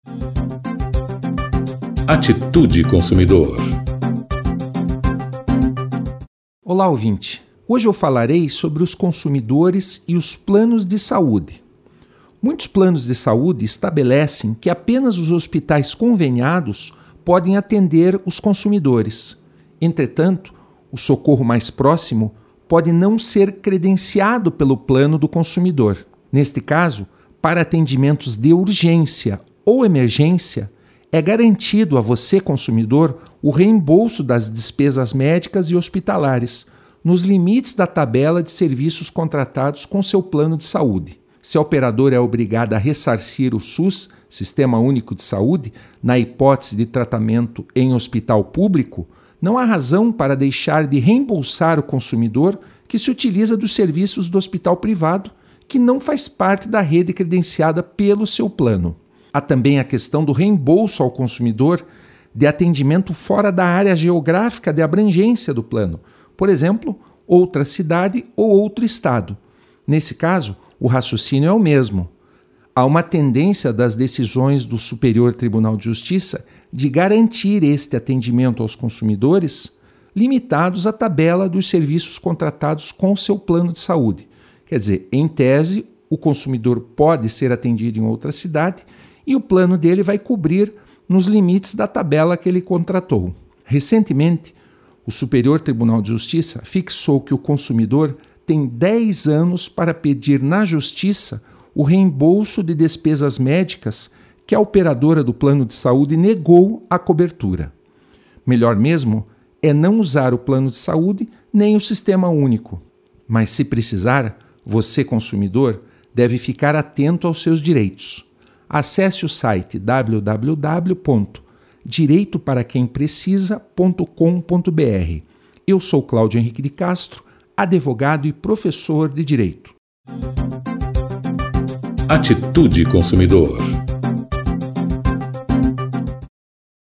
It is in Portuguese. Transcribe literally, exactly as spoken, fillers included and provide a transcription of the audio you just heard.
Atitude Consumidor. Olá, ouvinte. Hoje eu falarei sobre os consumidores e os planos de saúde. Muitos planos de saúde estabelecem que apenas os hospitais conveniados podem atender os consumidores. Entretanto, o socorro mais próximo pode não ser credenciado pelo plano do consumidor. Neste caso, para atendimentos de urgência ou emergência, é garantido a você, consumidor, o reembolso das despesas médicas e hospitalares, nos limites da tabela de serviços contratados com seu plano de saúde. Se a operadora é obrigada a ressarcir o SUS, Sistema Único de Saúde, na hipótese de tratamento em hospital público, não há razão para deixar de reembolsar o consumidor que se utiliza dos serviços do hospital privado, que não faz parte da rede credenciada pelo seu plano. Há também a questão do reembolso ao consumidor de atendimento fora da área geográfica de abrangência do plano, por exemplo, outra cidade ou outro estado. Nesse caso, o raciocínio é o mesmo. Há uma tendência das decisões do Superior Tribunal de Justiça de garantir este atendimento aos consumidores limitados à tabela dos serviços contratados com o seu plano de saúde. Quer dizer, em tese, o consumidor pode ser atendido em outra cidade e o plano dele vai cobrir nos limites da tabela que ele contratou. Recentemente, o Superior Tribunal de Justiça fixou que o consumidor tem dez anos para pedir na Justiça o reembolso de despesas médicas que a operadora do plano de saúde negou a cobertura. Melhor mesmo é não usar o plano de saúde nem o Sistema Único. Mas se precisar, você, consumidor, deve ficar atento aos seus direitos. Acesse o site w w w ponto direito para quem precisa ponto com ponto b r. Eu sou Cláudio Henrique de Castro, advogado e professor de Direito. Atitude Consumidor.